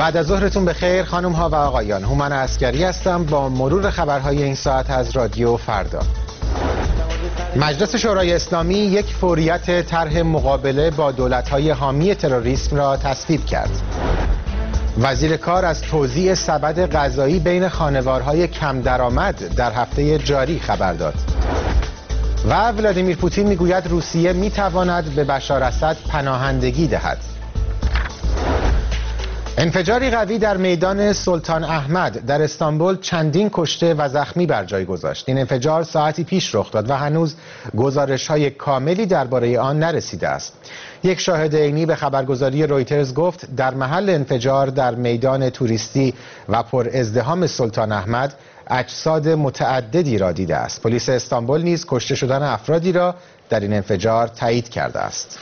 بعد از ظهرتون بخیر خانم ها و آقایان. هومن عسکری هستم با مرور خبرهای این ساعت از رادیو فردا. مجلس شورای اسلامی یک فوریت طرح مقابله با دولت‌های حامی تروریسم را تصویب کرد. وزیر کار از توزیع سبد غذایی بین خانوارهای کم درآمد در هفته جاری خبر داد. و ولادیمیر پوتین میگوید روسیه میتواند به بشار اسد پناهندگی دهد. انفجاری قوی در میدان سلطان احمد در استانبول چندین کشته و زخمی بر جای گذاشت. این انفجار ساعتی پیش رخ داد و هنوز گزارش‌های کاملی درباره آن نرسیده است. یک شاهد عینی به خبرگزاری رویترز گفت در محل انفجار در میدان توریستی و پر ازدحام سلطان احمد اجساد متعددی را دیده است. پلیس استانبول نیز کشته شدن افرادی را در این انفجار تایید کرده است.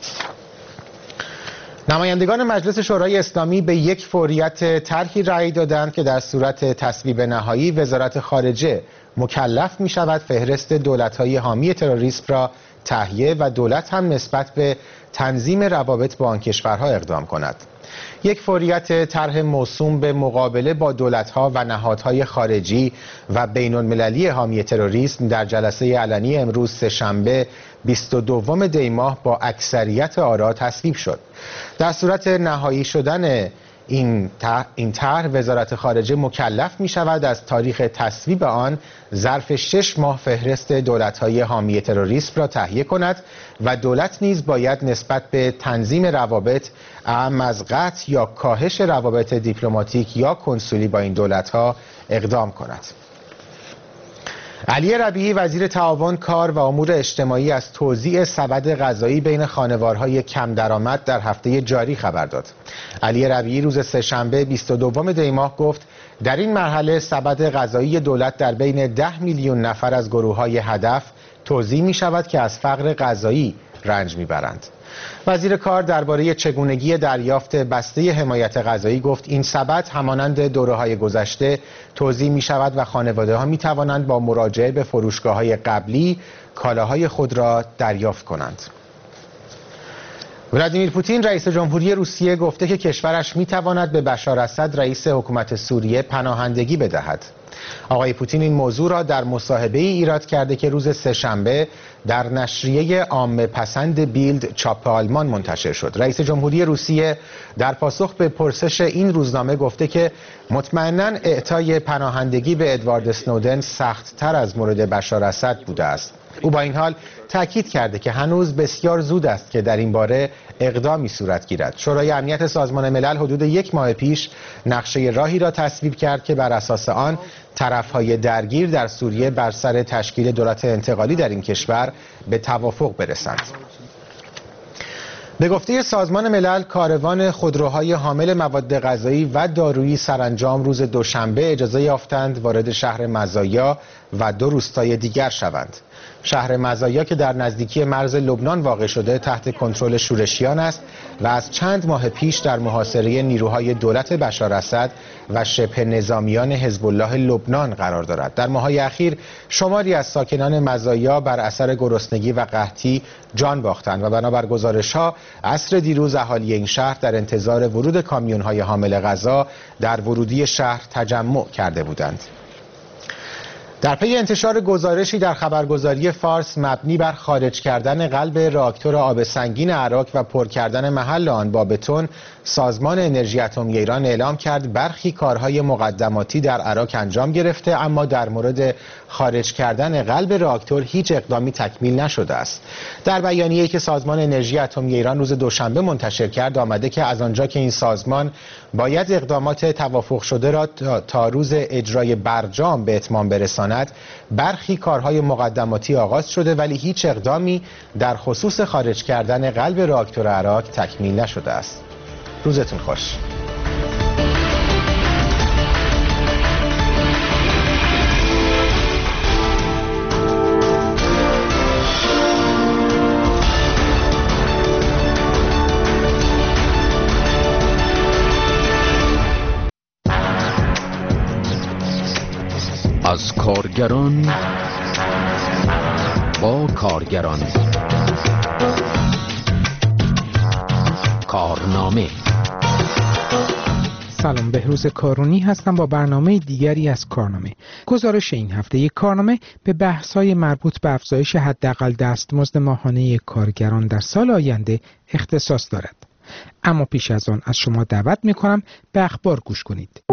نمایندگان مجلس شورای اسلامی به یک فوریت طرحی رأی دادند که در صورت تصویب نهایی وزارت خارجه مکلف می شود فهرست دولت‌های حامی تروریسم را تهیه و دولت هم نسبت به تنظیم روابط با آن کشورها اقدام کند. یک فوریت طرح موسوم به مقابله با دولت‌ها و نهادهای خارجی و بین‌المللی حامی تروریسم در جلسه علنی امروز سه‌شنبه 22 دی ماه با اکثریت آرا تصویب شد. در صورت نهایی شدن این طرح وزارت خارجه مکلف می شود از تاریخ تصویب آن ظرف 6 ماه فهرست دولت‌های حامی تروریسم را تهیه کند و دولت نیز باید نسبت به تنظیم روابط اعم از قطع یا کاهش روابط دیپلماتیک یا کنسولی با این دولت‌ها اقدام کند. علی ربیعی وزیر تعاون کار و امور اجتماعی از توزیع سبد غذایی بین خانوارهای کم درآمد در هفته جاری خبر داد. علی ربیعی روز سه‌شنبه 22 دی ماه گفت در این مرحله سبد غذایی دولت در بین 10 میلیون نفر از گروه‌های هدف توزیع می شود که از فقر غذایی رنج میبرند. وزیر کار درباره چگونگی دریافت بسته حمایت غذایی گفت این سبد همانند دوره‌های گذشته توزیع می شود و خانواده‌ها می توانند با مراجعه به فروشگاه‌های قبلی کالاهای خود را دریافت کنند. ولادیمیر پوتین رئیس جمهوری روسیه گفته که کشورش می تواند به بشار اسد رئیس حکومت سوریه پناهندگی بدهد. آقای پوتین این موضوع را در مصاحبه‌ای ایراد کرده که روز سه‌شنبه در نشریه عامه پسند بیلد چاپ آلمان منتشر شد. رئیس جمهوری روسیه در پاسخ به پرسش این روزنامه گفته که مطمئناً اعطای پناهندگی به ادوارد اسنودن سخت‌تر از مورد بشار اسد بوده است. او با این حال تاکید کرده که هنوز بسیار زود است که در این باره اقدامی صورت گیرد. شورای امنیت سازمان ملل حدود 1 ماه پیش نقشه راهی را تصویب کرد که بر اساس آن طرف‌های درگیر در سوریه بر سر تشکیل دولت انتقالی در این کشور به توافق برسند. به گفته سازمان ملل کاروان خودروهای حامل مواد غذایی و دارویی سرانجام روز دوشنبه اجازه یافتند وارد شهر مزایا و 2 روستای دیگر شوند. شهر مزایا که در نزدیکی مرز لبنان واقع شده تحت کنترل شورشیان است و از چند ماه پیش در محاصره نیروهای دولت بشار اسد و شبه نظامیان حزب الله لبنان قرار دارد. در ماه‌های اخیر شماری از ساکنان مزایا بر اثر گرسنگی و قحطی جان باختند و بنابر گزارش‌ها عصر دیروز اهالی این شهر در انتظار ورود کامیون‌های حامل غذا در ورودی شهر تجمع کرده بودند. در پی انتشار گزارشی در خبرگزاری فارس مبنی بر خارج کردن قلب راکتور آب سنگین عراق و پر کردن محل آن با بتون، سازمان انرژی اتمی ایران اعلام کرد برخی کارهای مقدماتی در عراق انجام گرفته، اما در مورد خارج کردن قلب راکتور هیچ اقدامی تکمیل نشده است. در بیانیه‌ای که سازمان انرژی اتمی ایران روز دوشنبه منتشر کرد آمده که از آنجا که این سازمان باید اقدامات توافق شده را تا روز اجرای برجام به اتمام برساند، برخی کارهای مقدماتی آغاز شده ولی هیچ اقدامی در خصوص خارج کردن قلب راکتور عراق تکمیل نشده است. روزتون خوش. از کارگران با کارگران، کارنامه سلام، بهروز کارونی هستم با برنامه دیگری از کارنامه. گزارش این هفته کارنامه به بحث‌های مربوط به افزایش حداقل دستمزد ماهانه کارگران در سال آینده اختصاص دارد. اما پیش از آن از شما دعوت می‌کنم به اخبار گوش کنید.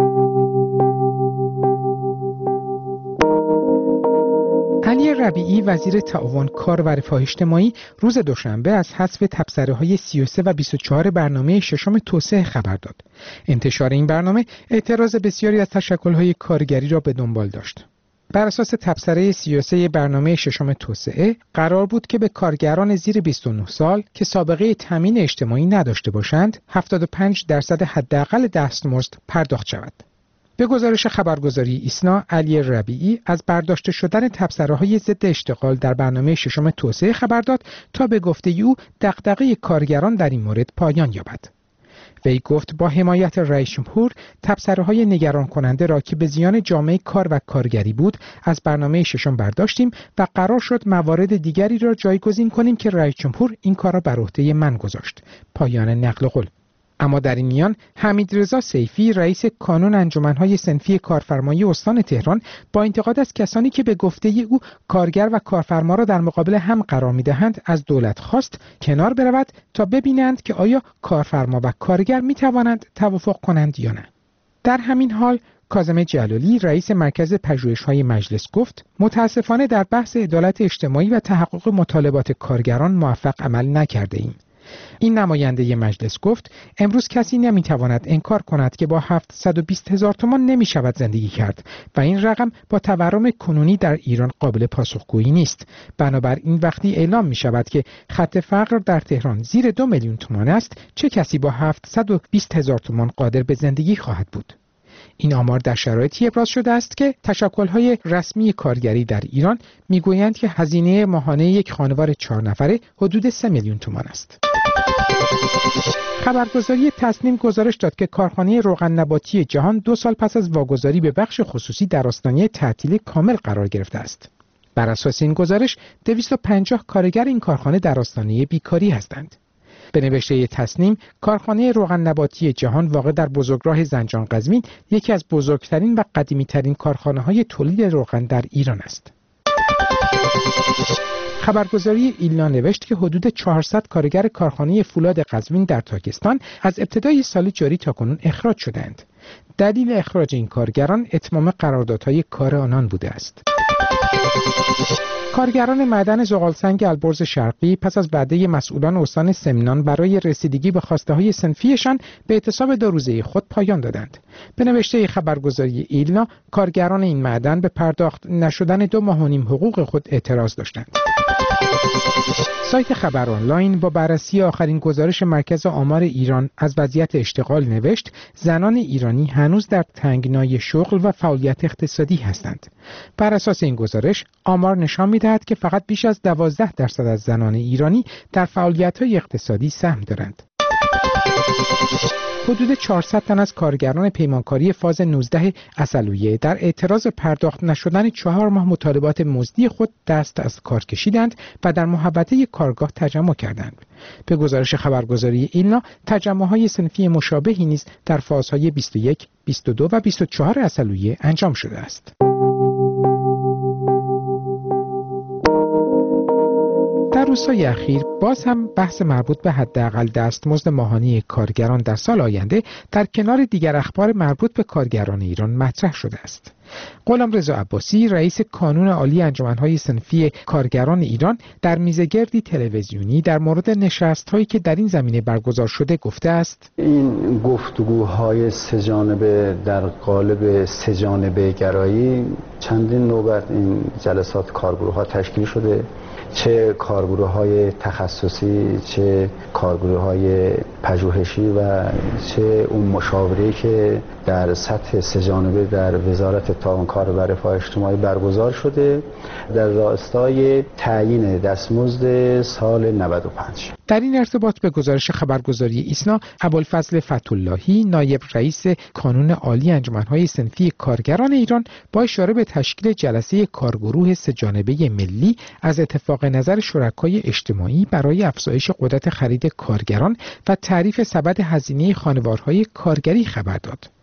علی ربیعی وزیر تعاون کار و رفاه اجتماعی روز دوشنبه از حذف تبصره‌های 33 و 24 برنامه ششم توسعه خبر داد. انتشار این برنامه اعتراض بسیاری از تشکل‌های کارگری را به دنبال داشت. بر اساس تبصره 33 برنامه ششم توسعه قرار بود که به کارگران زیر 29 سال که سابقه تامین اجتماعی نداشته باشند 75% حداقل دستمزد پرداخت شود. به گزارش خبرگزاری ایسنا، علی ربیعی از برداشته شدن تبصره‌های ضد اشتغال در برنامه ششم توسعه خبر داد تا به گفته او دغدغه کارگران در این مورد پایان یابد. وی گفت با حمایت رئیس جمهور تبصره‌های نگران کننده را که به زیان جامعه کار و کارگری بود از برنامه ششم برداشتیم و قرار شد موارد دیگری را جایگزین کنیم که رئیس جمهور این کار را بر عهده من گذاشت. پایان نقل قول. اما در این میان حمیدرضا سیفی رئیس کانون انجمن‌های صنفی کارفرمایی استان تهران با انتقاد از کسانی که به گفته او کارگر و کارفرما را در مقابل هم قرار می‌دهند از دولت خواست کنار برود تا ببینند که آیا کارفرما و کارگر می‌توانند توافق کنند یا نه. در همین حال کاظم جلالی رئیس مرکز پژوهش‌های مجلس گفت متاسفانه در بحث عدالت اجتماعی و تحقق مطالبات کارگران موفق عمل نکرده‌ایم. این نماینده مجلس گفت امروز کسی نمیتواند انکار کند که با 720,000 تومان نمیشود زندگی کرد و این رقم با تورم کنونی در ایران قابل پاسخگویی نیست. بنابراین وقتی اعلام می شود که خط فقر در تهران زیر 2 میلیون تومان است، چه کسی با 720,000 تومان قادر به زندگی خواهد بود؟ این آمار در شرایطی ابراز شده است که تشکل‌های رسمی کارگری در ایران میگویند که هزینه ماهانه یک خانوار 4 نفره حدود 3 میلیون تومان است. خبرگزاری تصنیم گزارش داد که کارخانه روغن نباتی جهان 2 سال پس از واگذاری به بخش خصوصی در آستانه تعطیل کامل قرار گرفته است. بر اساس این گزارش 250 کارگر این کارخانه در آستانه بیکاری هستند. به نوشته تصنیم، کارخانه روغن نباتی جهان واقع در بزرگراه زنجان قزوین یکی از بزرگترین و قدیمی‌ترین کارخانه‌های تولید روغن در ایران است. خبرگزاری ایلنا نوشت که حدود 400 کارگر کارخانه فولاد قزوین در تاکستان از ابتدای سال جاری تاکنون اخراج شدند. دلیل اخراج این کارگران اتمام قراردادهای کار آنان بوده است. کارگران معدن زغالسنگ البرز شرقی پس از وعده مسئولان استان سمنان برای رسیدگی به خواسته‌های صنفیشان به اعتصاب 2 روزه خود پایان دادند. به نوشته خبرگزاری ایلنا، کارگران این معدن به پرداخت نشدن 2 ماه و نیم حقوق خود اعتراض داشتند. سایت خبر آنلاین با بررسی آخرین گزارش مرکز آمار ایران از وضعیت اشتغال نوشت زنان ایرانی هنوز در تنگنای شغل و فعالیت اقتصادی هستند. بر اساس این گزارش آمار نشان می‌دهد که فقط بیش از 12% از زنان ایرانی در فعالیت‌های اقتصادی سهم دارند. حدود 400 تن از کارگران پیمانکاری فاز 19 عسلویه در اعتراض پرداخت نشدن 4 ماه مطالبات مزدی خود دست از کار کشیدند و در محوطه کارگاه تجمع کردند. به گزارش خبرگزاری ایلنا، تجمع‌های صنفی مشابهی نیز در فازهای 21، 22 و 24 عسلویه انجام شده است. در روزهای اخیر باز هم بحث مربوط به حداقل دستمزد ماهانه کارگران در سال آینده در کنار دیگر اخبار مربوط به کارگران ایران مطرح شده است. غلامرضا عباسی رئیس کانون عالی انجمن‌های صنفی کارگران ایران در میزگردی تلویزیونی در مورد نشست‌هایی که در این زمینه برگزار شده گفته است: این گفتگوهای سه‌جانبه در قالب سه‌جانبه گرایی چندین نوبت این جلسات کارگروه‌ها تشکیل شده، چه کارگروه‌های تخصصی، چه کارگروه‌های پژوهشی و چه اون مشاوره که در سطح سه‌جانبه در وزارت تعاون کار و رفاه اجتماعی برگزار شده در راستای تعیین دستمزد سال 95. در این ارتباط به گزارش خبرگزاری ایسنا، ابوالفضل فتح‌اللهی نایب رئیس کانون عالی انجمن‌های صنفی کارگران ایران با اشاره به تشکیل جلسه کارگروه سه‌جانبه ملی از اتفاق نظر شرکای اجتماعی برای افزایش قدرت خرید کارگران و تعریف سبد هزینه خانوارهای کارگری خبر داد.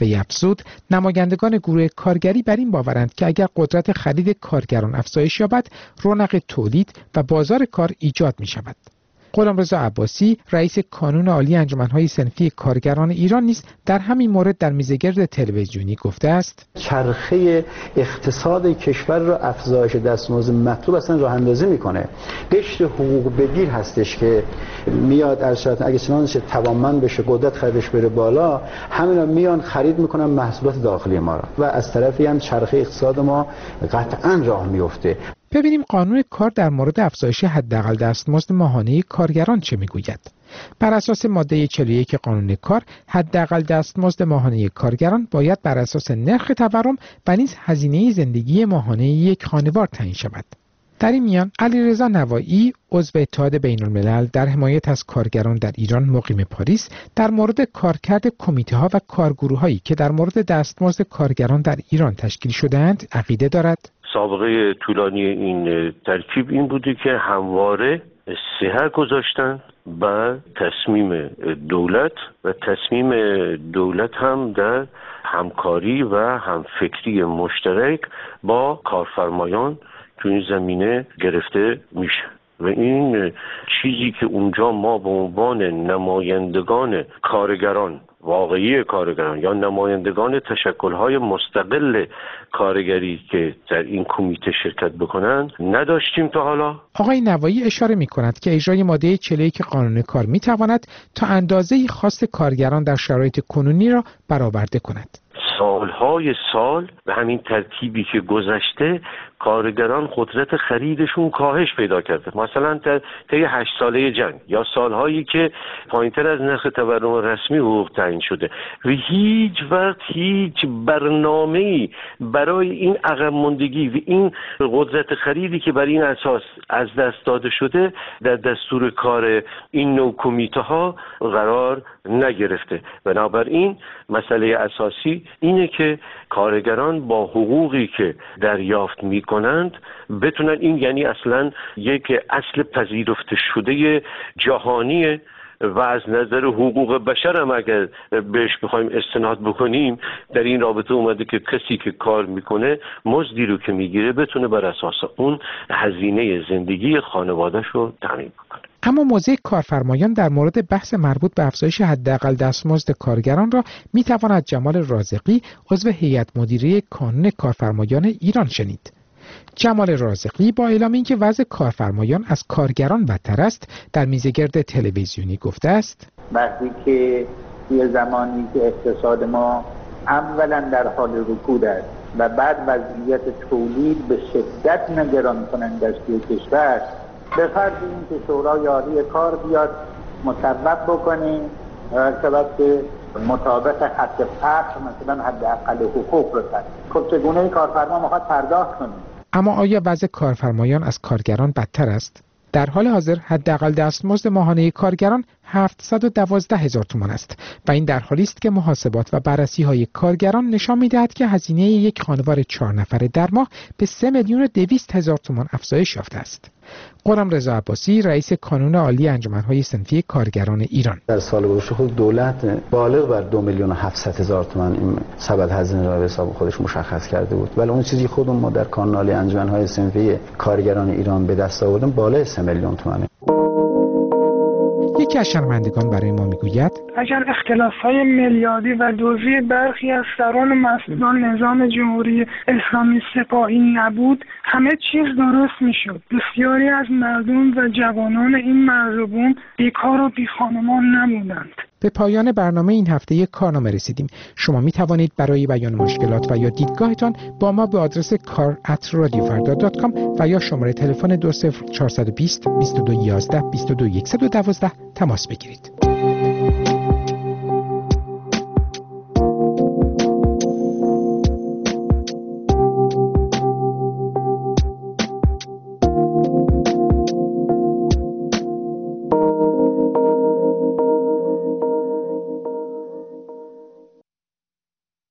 وی افزود نمایندگان گروه کارگری بر این باورند که اگر قدرت خرید کارگران افزایش یابد، رونق تولید و بازار کار ایجاد می شود. غلامرضا عباسی رئیس کانون عالی انجمن‌های صنفی کارگران ایران نیز در همین مورد در میزگرد تلویزیونی گفته است چرخه اقتصاد کشور را افزایش دستمزد مطلوب اصلا راه اندازی میکنه. قشر حقوق بگیر هستش که میاد از شرط اگه چنانچه توانمند بشه، قدرت خریدش بره بالا، همینا میان خرید میکنن محصولات داخلی ما را و از طرفی هم چرخه اقتصاد ما قطعا راه میفته. ببینیم قانون کار در مورد افزایش حداقل دستمزد ماهانه کارگران چه میگوید. بر اساس ماده 41 قانون کار، حداقل دستمزد ماهانه کارگران باید بر اساس نرخ تورم و نیز هزینه زندگی ماهانه یک خانوار تعیین شود. در این میان علیرضا نوایی عضو اتحاد بین‌الملل در حمایت از کارگران در ایران مقیم پاریس در مورد کارکرد کمیته‌ها و کارگروه‌هایی که در مورد دستمزد کارگران در ایران تشکیل شده‌اند عقیده دارد. سابقه طولانی این ترکیب این بوده که همواره سحر گذاشتن و تصمیم دولت هم در همکاری و همفکری مشترک با کارفرمایان تو این زمینه گرفته میشه و این چیزی که اونجا ما به عنوان نمایندگان کارگران، واقعی کارگران یا نمایندگان تشکل‌های مستقل کارگری که در این کمیته شرکت بکنند نداشتیم تا حالا. آقای نوایی اشاره می‌کند که اجرای ماده 41 قانون کار می‌تواند تا اندازه‌ای خواست کارگران در شرایط کنونی را برآورده کند. سالهای سال به همین ترتیبی که گذشته کارگران قدرت خریدشون کاهش پیدا کرده. مثلا طی 8 ساله جنگ یا سالهایی که پایینتر از نرخ تورم رسمی حقوق تعیین شده و هیچ وقت هیچ برنامه‌ای برای این عقب ماندگی و این قدرت خریدی که بر این اساس از دست داده شده در دستور کار این نوع کمیته‌ها قرار نگرفته. بنابراین مسئله اساسی اینه که کارگران با حقوقی که دریافت میکنند بتونن، این یعنی اصلا یک اصل پذیرفته شده جهانیه و از نظر حقوق بشر هم اگر بهش بخوایم استناد بکنیم در این رابطه اومده که کسی که کار میکنه مزدی رو که میگیره بتونه بر اساس اون هزینه زندگی خانواده‌ش رو تامین بکنه. اما موضع کارفرمایان در مورد بحث مربوط به افزایش حداقل دستمزد کارگران را میتواند جمال رازقی عضو هیئت مدیره کانون کارفرمایان ایران شنید. جمال رازقی با اعلام اینکه وضع کارفرمایان از کارگران بدتر است در میزگرد تلویزیونی گفته است وقتی که یه زمانی که اقتصاد ما اولا در حال رکود است و بعد وضعیت تولید به شدت نگران کننده است توی کشور، به فرض اینکه شورای عالی کار بیاد مصوب بکنه که مطابق خط فقر مثلا حداقل حقوق رو تعیین. خب چگونه کارفرما میخواد پرداخت کنه؟ اما آیا وضع کارفرمایان از کارگران بدتر است؟ در حال حاضر حداقل دستمزد ماهانه کارگران 712,000 تومان است و این در حالی است که محاسبات و بررسی‌های کارگران نشان می‌دهد که هزینه یک خانوار 4 نفره در ماه به 3,200,000 تومان افزایش یافته است. غلامرضا عباسی رئیس کانون عالی انجمن‌های صنفی کارگران ایران: در سال گذشته خود دولت بالغ بر 2,700,000 تومان این سبد هزینه را به حساب خودش مشخص کرده بود، ولی اون چیزی خودمون ما در کانون عالی انجمن‌های صنفی کارگران ایران به دست آوردیم بالای 3 میلیون تومانه. یکی از شنوندگان برای ما میگوید اگر اختلاف‌های میلیاردی و دزدی برخی از سران و مسئولان نظام جمهوری اسلامی سپاهی نبود، همه چیز درست میشد. بسیاری از مردم و جوانان این مرزبون بیکار و بیخانمان نمودند. به پایان برنامه این هفته کارنامه رسیدیم. شما می توانید برای بیان مشکلات و یا دیدگاهتان با ما به آدرس kar@radiofarda.com و یا شماره تلفن 20420 2211 22112 تماس بگیرید.